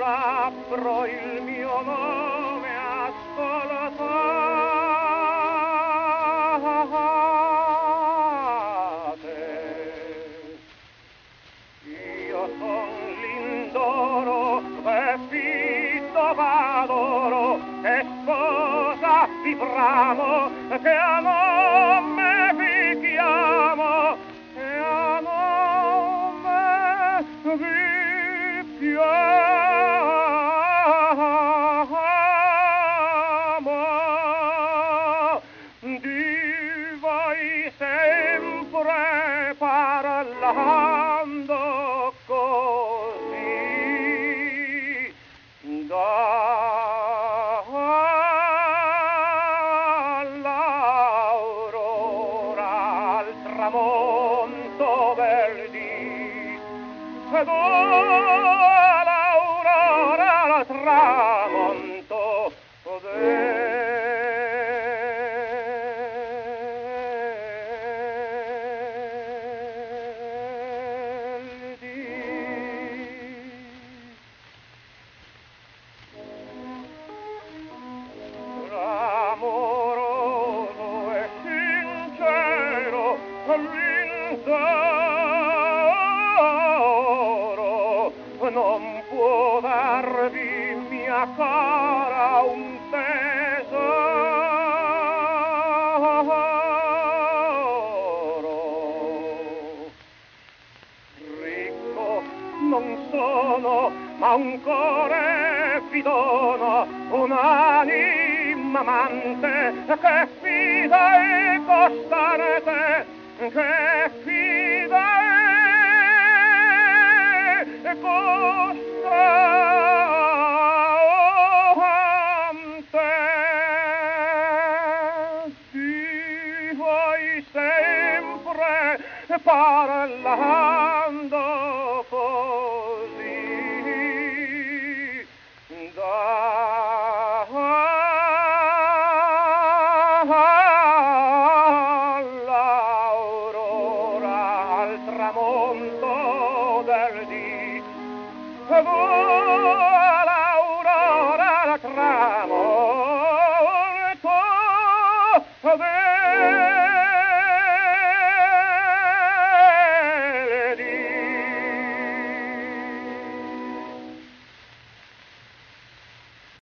labbro il mio nome ascoltate. Io son l'indoro che fitto v'adoro, che sposa vi bramo, che a nome vi chiamo, e a nome vi chiamo. Di voi sempre parlando così, dall'aurora al tramonto bel dì, dall'aurora al tramonto del dì. Amoroso e sincero l'indoro non può darvi mia cara un tesoro. Ricco non sono, ma un cuore vi dono, un'anima amante che fida e costante, che fida e costante.